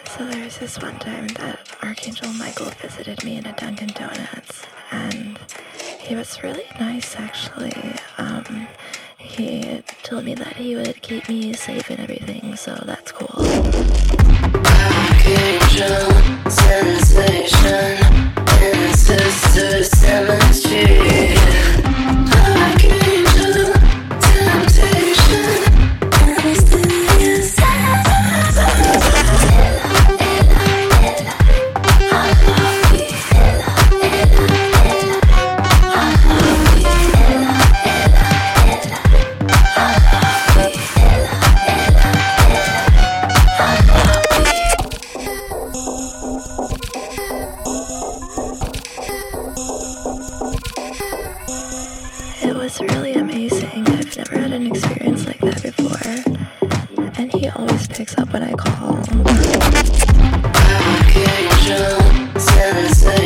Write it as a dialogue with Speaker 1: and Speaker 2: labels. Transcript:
Speaker 1: So there was this one time that Archangel Michael visited me in a Dunkin' Donuts, and he was really nice, actually. He told me that he would keep me safe and everything, so that's cool. Archangel, sensation, ancestor cemetery. Archangel, temptation, mysterious. It was really amazing. I've never had an experience like that before. And he always picks up when I call. Archangel, sensei.